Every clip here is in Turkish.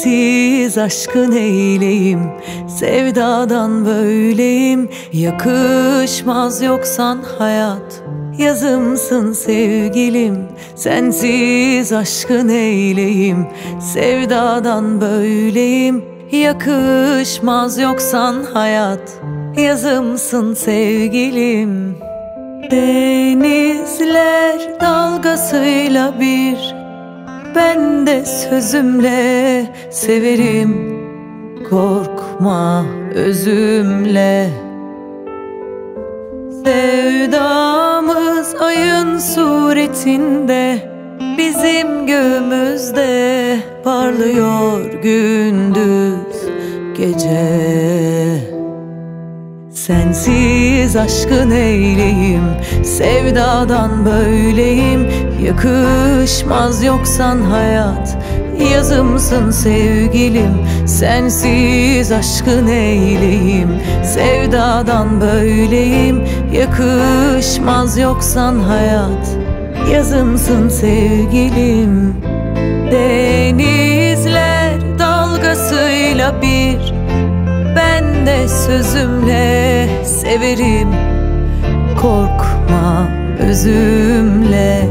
Sensiz aşkı neyleyim, sevdadan böyleyim. Yakışmaz yoksan hayat, yazımsın sevgilim. Sensiz aşkı neyleyim, sevdadan böyleyim. Yakışmaz yoksan hayat, yazımsın sevgilim. Denizler dalgasıyla bir, ben de sözümle severim. Korkma özümle. Sevdamız ayın suretinde, bizim göğümüzde parlıyor gündüz gece. Sensiz aşkı neyleyim, sevdadan böyleyim. Yakışmaz yoksan hayat, yazımsın sevgilim. Sensiz aşkı neyleyim, sevdadan böyleyim. Yakışmaz yoksan hayat, yazımsın sevgilim. Denizler dalgasıyla bir, ben de sözümle severim. Korkma özümle.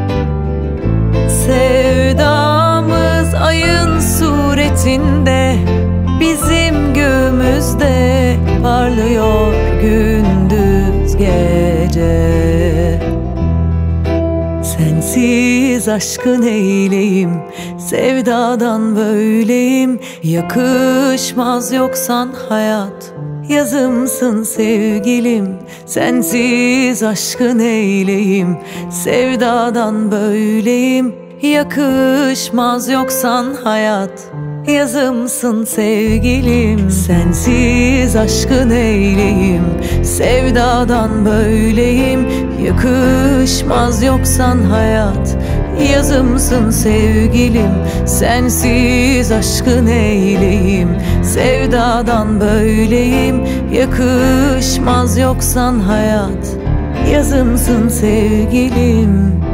Sevdamız ayın suretinde, bizim göğümüzde parlıyor gündüz gece. Sensiz aşkı neyleyim, sevdadan böyleyim. Yakışmaz yoksan hayat, yazımsın sevgilim. Sensiz aşkı neyleyim, sevdadan böyleyim. Yakışmaz yoksan hayat, yazımsın sevgilim. Sensiz aşkı neyleyim, sevdadan böyleyim. Yakışmaz yoksan hayat, yazımsın sevgilim. Sensiz aşkı neyleyim, sevdadan böyleyim. Yakışmaz yoksan hayat, yazımsın sevgilim.